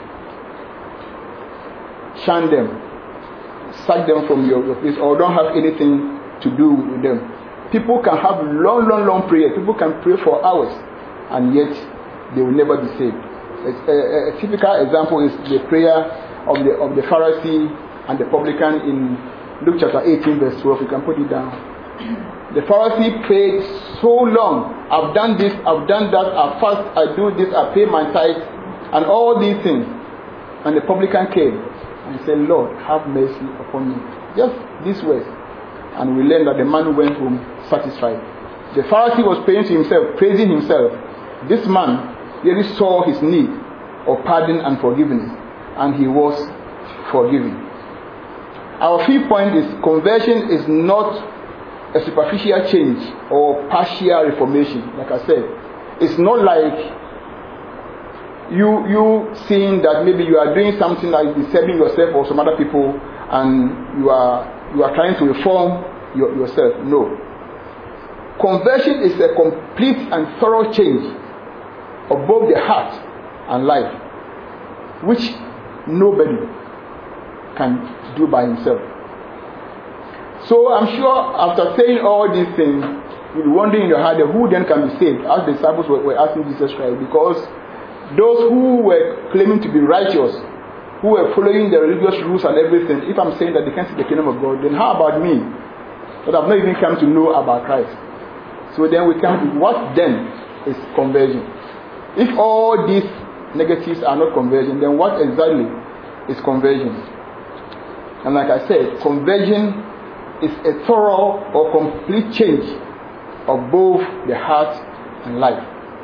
shun them, sack them from your place, or don't have anything to do with them. People can have long prayers. People can pray for hours, and yet they will never be saved. A typical example is the prayer of the Pharisee and the publican in Luke chapter 18, verse 12. You can put it down. The Pharisee prayed so long. I've done this, I've done that, I fast, I do this, I pay my tithe, and all these things. And the publican came and said, Lord, have mercy upon me. Just these words. And we learn that the man went home satisfied. The Pharisee was praying to himself, praising himself. This man really saw his need of pardon and forgiveness, and he was forgiven. Our fifth point is conversion is not a superficial change or partial reformation. Like I said, it's not like you seeing that maybe you are doing something like disturbing yourself or some other people, and you are trying to reform yourself. No. Conversion is a complete and thorough change of both the heart and life, which nobody can do by himself. So I'm sure after saying all these things, you'll be wondering in your heart, who then can be saved? As the disciples were asking Jesus Christ, because those who were claiming to be righteous, who were following the religious rules and everything, if I'm saying that they can't see the kingdom of God, then how about me, that I've not even come to know about Christ? So then we come to what then is conversion? If all these negatives are not conversion, then what exactly is conversion? And like I said, conversion is a thorough or complete change of both the heart and life.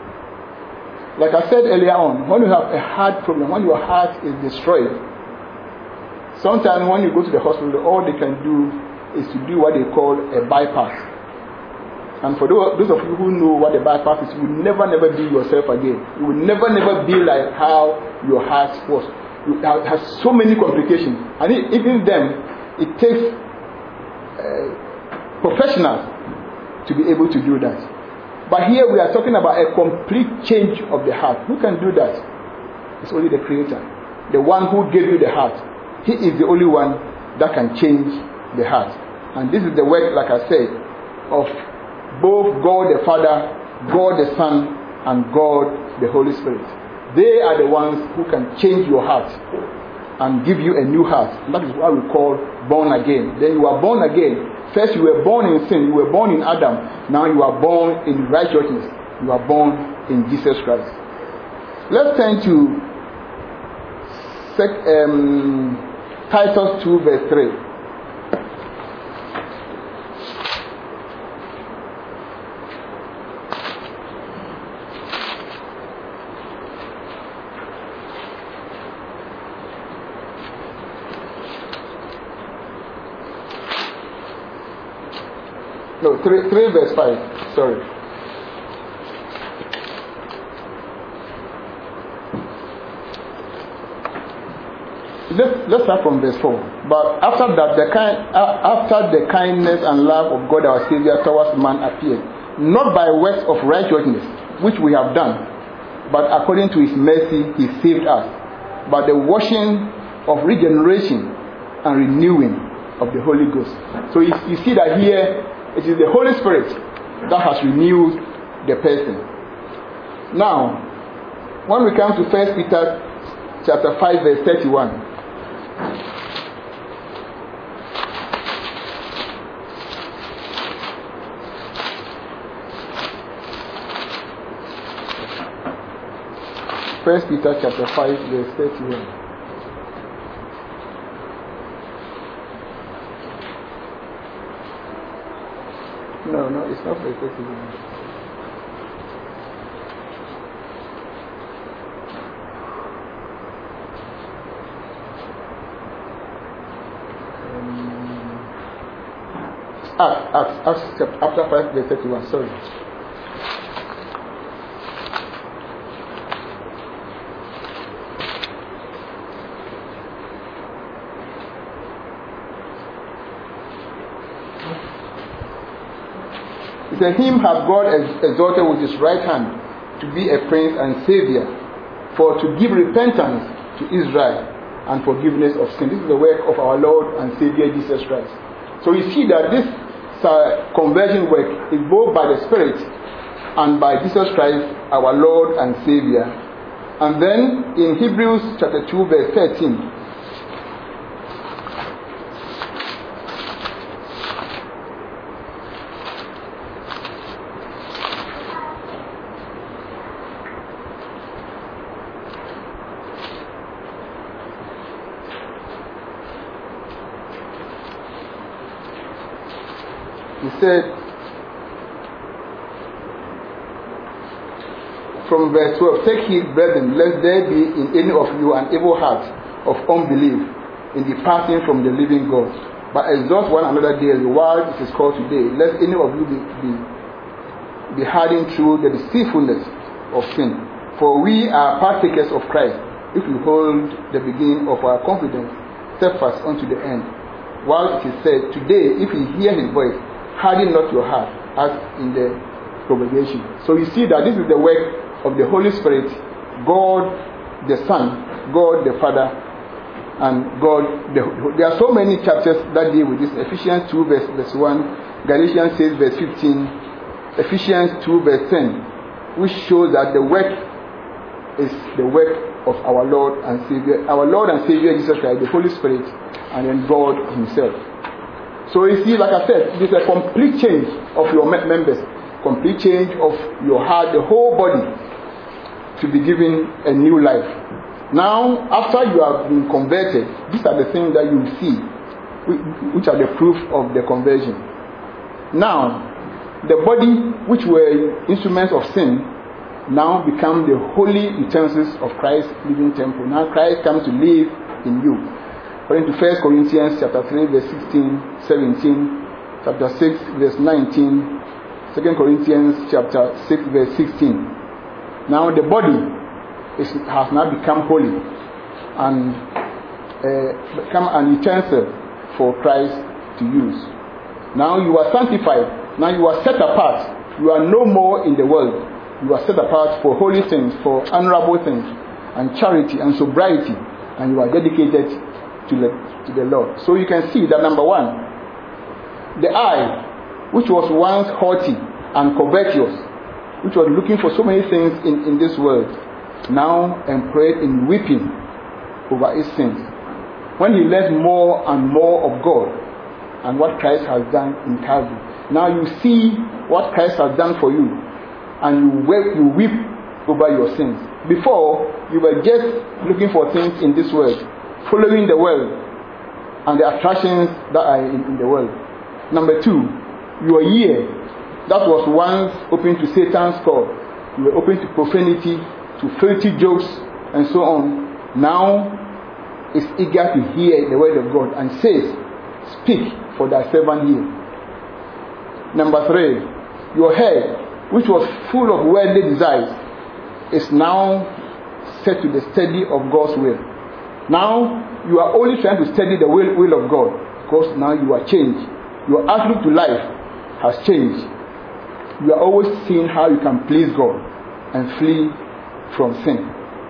Like I said earlier on, when you have a heart problem, when your heart is destroyed, sometimes when you go to the hospital, all they can do is to do what they call a bypass. And for those of you who know what a bypass is, you will never be yourself again. You will never be like how your heart was. It has so many complications. And even then, it takes professionals to be able to do that. But here we are talking about a complete change of the heart. Who can do that? It's only the Creator. The one who gave you the heart. He is the only one that can change the heart. And this is the work, like I said, of both God the Father, God the Son, and God the Holy Spirit. They are the ones who can change your heart and give you a new heart. And that is what we call born again. Then you are born again. First you were born in sin. You were born in Adam. Now you are born in righteousness. You are born in Jesus Christ. Let's turn to Titus 2 verse 3. No, 3 verse 5. Sorry. Let's start from verse 4. But after that, after the kindness and love of God our Savior towards man appeared, not by works of righteousness, which we have done, but according to His mercy, He saved us, by the washing of regeneration and renewing of the Holy Ghost. So you see that here, it is the Holy Spirit that has renewed the person. Now, when we come to 1 Peter chapter 5 verse 31. 1 Peter chapter 5 verse 31. No, it's not verse 31. Acts chapter 5 verse 31, sorry. It says, Him hath God exalted with His right hand to be a prince and savior, for to give repentance to Israel and forgiveness of sin. This is the work of our Lord and Savior Jesus Christ. So you see that this conversion work is both by the Spirit and by Jesus Christ, our Lord and Savior. And then in Hebrews chapter 2 verse 13, He said, from verse 12, take heed, brethren, lest there be in any of you an evil heart of unbelief in departing from the living God. But exhort one another daily while it is called today, lest any of you be hardened through the deceitfulness of sin. For we are partakers of Christ, if we hold the beginning of our confidence steadfast unto the end. While it is said, today, if you hear his voice, harden not your heart, as in the congregation. So you see that this is the work of the Holy Spirit, God the Son, God the Father, and God there are so many chapters that deal with this. Ephesians 2 verse 1, Galatians 6 verse 15, Ephesians 2 verse 10, which shows that the work is the work of our Lord and Savior Jesus Christ, the Holy Spirit, and then God himself. So you see, like I said, this is a complete change of your members, complete change of your heart, the whole body, to be given a new life. Now, after you have been converted, these are the things that you see, which are the proof of the conversion. Now, the body, which were instruments of sin, now become the holy utensils of Christ's living temple. Now Christ comes to live in you. According to 1 Corinthians chapter 3, verse 16, 17, chapter 6, verse 19, 2 Corinthians chapter 6, verse 16. Now the body has now become holy and become an utensil for Christ to use. Now you are sanctified. Now you are set apart. You are no more in the world. You are set apart for holy things, for honorable things, and charity and sobriety, and you are dedicated to the Lord. So you can see that, number one, the eye, which was once haughty and covetous, which was looking for so many things in this world, now employed in weeping over its sins. When he learned more and more of God and what Christ has done in Calvary, now you see what Christ has done for you, and you weep over your sins. Before, you were just looking for things in this world, following the world and the attractions that are in the world. Number two, your ear that was once open to Satan's call, you were open to profanity, to filthy jokes, and so on, now is eager to hear the word of God and says, speak, for thy servant hear. Number three, your head, which was full of worldly desires, is now set to the study of God's will. Now you are only trying to study the will of God, because now you are changed. Your outlook to life has changed. You are always seeing how you can please God and flee from sin.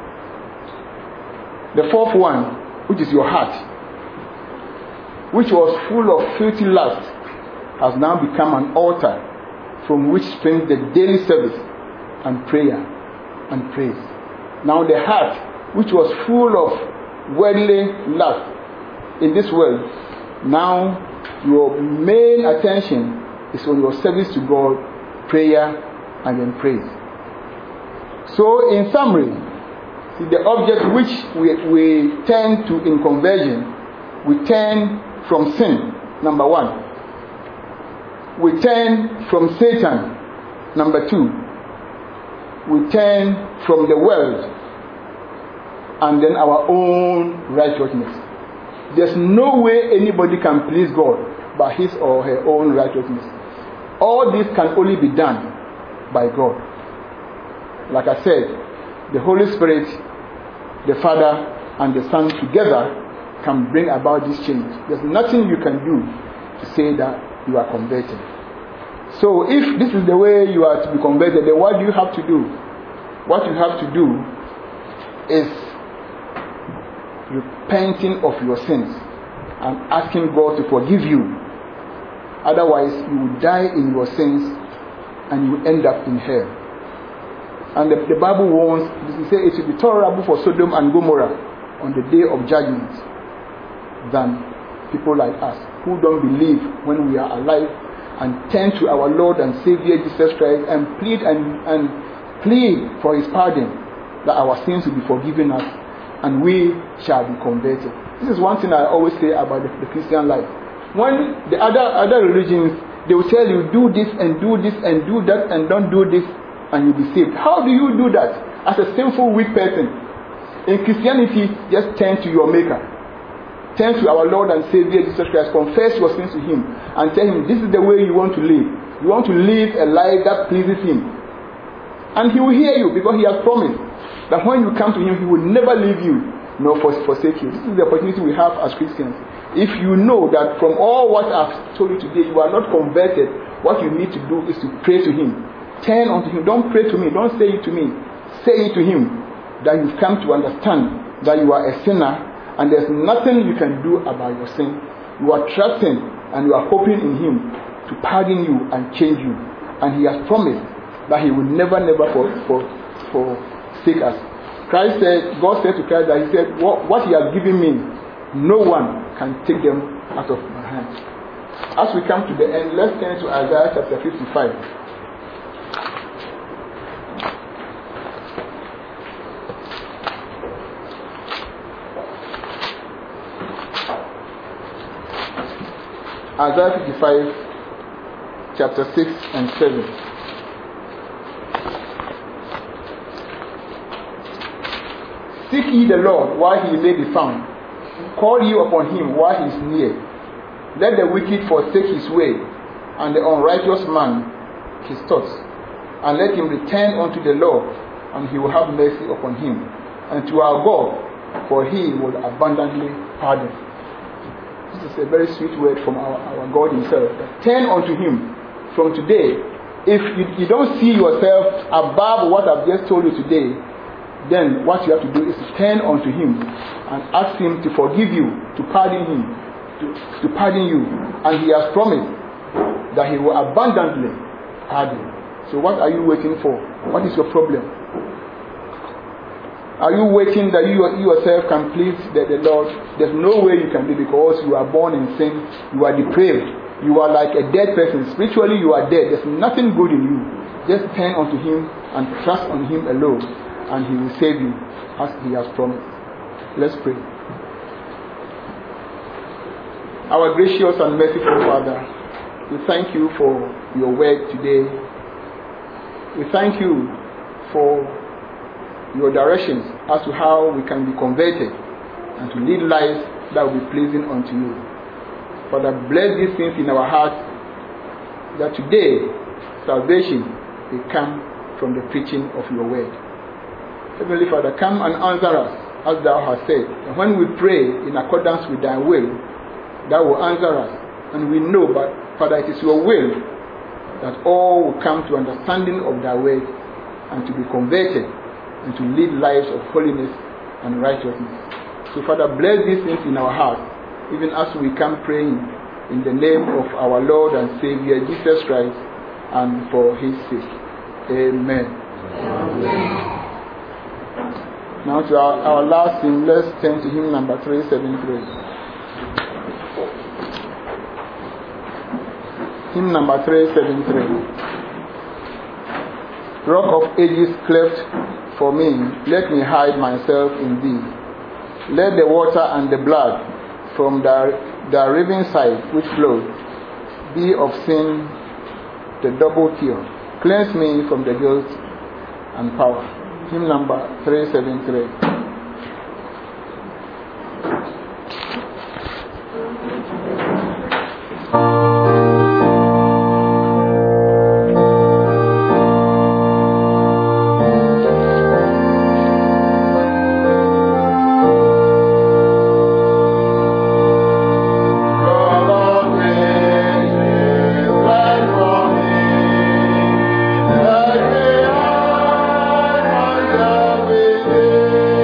The fourth one, which is your heart, which was full of filthy lust, has now become an altar from which springs the daily service and prayer and praise. Now the heart, which was full of worldly lust in this world, now your main attention is on your service to God, prayer, and then praise. So in summary, see, the object which we turn to in conversion, we turn from sin, number one. We turn from Satan, number two. We turn from the world, and then our own righteousness. There's no way anybody can please God by his or her own righteousness. All this can only be done by God. Like I said, the Holy Spirit, the Father, and the Son together can bring about this change. There's nothing you can do to say that you are converted. So if this is the way you are to be converted, then what do you have to do? What you have to do is repenting of your sins and asking God to forgive you. Otherwise, you will die in your sins and you will end up in hell. And the Bible warns, it says it will be tolerable for Sodom and Gomorrah on the day of judgment than people like us who don't believe when we are alive and turn to our Lord and Savior Jesus Christ and plead for his pardon, that our sins will be forgiven us and we shall be converted. This is one thing I always say about the Christian life. When the other religions, They will tell you, do this and do this and do that and don't do this and you'll be saved. How do you do that as a sinful, weak person? In Christianity, just turn to your Maker. Turn to our Lord and Savior Jesus Christ. Confess your sins to Him and tell Him this is the way you want to live. You want to live a life that pleases Him. And He will hear you because He has promised that when you come to Him, He will never leave you nor forsake you. This is the opportunity we have as Christians. If you know that from all what I've told you today, you are not converted, what you need to do is to pray to Him. Turn unto Him. Don't pray to me. Don't say it to me. Say it to Him that you've come to understand that you are a sinner and there's nothing you can do about your sin. You are trusting and you are hoping in Him to pardon you and change you. And He has promised that He will never forsake us. God said to Christ that He said, what He has given me, no one can take them out of my hands. As we come to the end, let's turn to Isaiah chapter 55. Isaiah 55, chapter 6 and 7. Seek ye the Lord while He may be found. Call ye upon Him while He is near. Let the wicked forsake his way, and the unrighteous man his thoughts. And let him return unto the Lord, and He will have mercy upon him. And to our God, for He will abundantly pardon. This is a very sweet word from our God Himself. Turn unto Him from today. If you don't see yourself above what I've just told you today, then what you have to do is to turn unto Him and ask Him to forgive you, to pardon Him, to pardon you. And He has promised that He will abundantly pardon. So what are you waiting for? What is your problem? Are you waiting that you yourself can please the Lord? There's no way you can do it because you are born in sin. You are depraved. You are like a dead person. Spiritually you are dead. There's nothing good in you. Just turn unto Him and trust on Him alone, and He will save you as He has promised. Let's pray. Our gracious and merciful Father, we thank You for Your word today. We thank You for Your directions as to how we can be converted and to lead lives that will be pleasing unto You. Father, bless these things in our hearts, that today salvation will come from the preaching of Your word. Heavenly Father, come and answer us as Thou hast said. And when we pray in accordance with Thy will, Thou will answer us. And we know, but Father, it is Your will that all will come to understanding of Thy word and to be converted and to lead lives of holiness and righteousness. So Father, bless these things in our hearts, even as we come praying in the name of our Lord and Savior Jesus Christ, and for His sake. Amen. Amen. Now to our last hymn, let's turn to hymn number 373. Hymn number 373. Rock of ages cleft for me, let me hide myself in Thee. Let the water and the blood from the riven side which flowed be of sin the double cure. Cleanse me from the guilt and power. Hymn number 373. Yeah.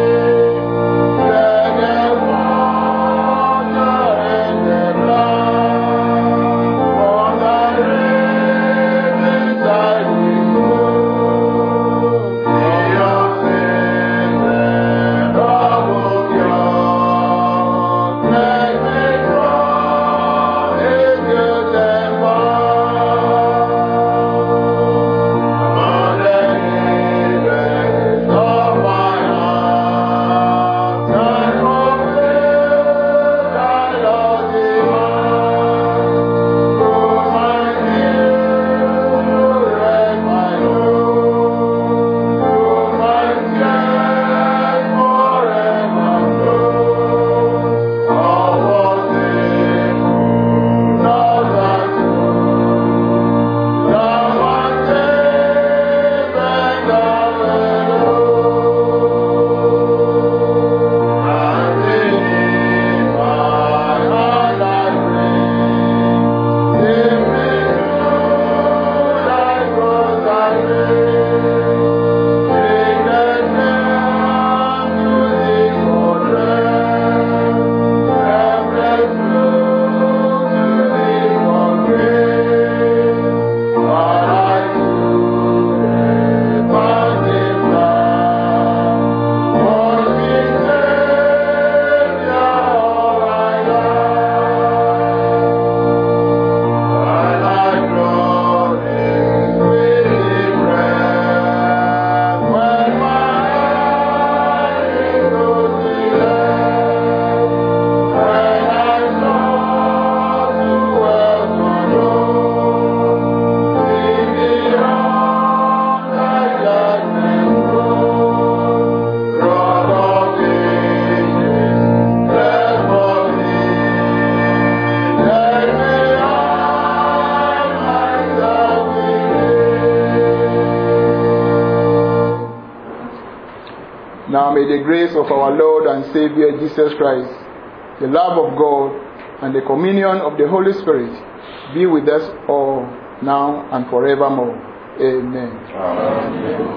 the grace of our Lord and Savior Jesus Christ, the love of God, and the communion of the Holy Spirit be with us all now and forevermore. Amen. Amen.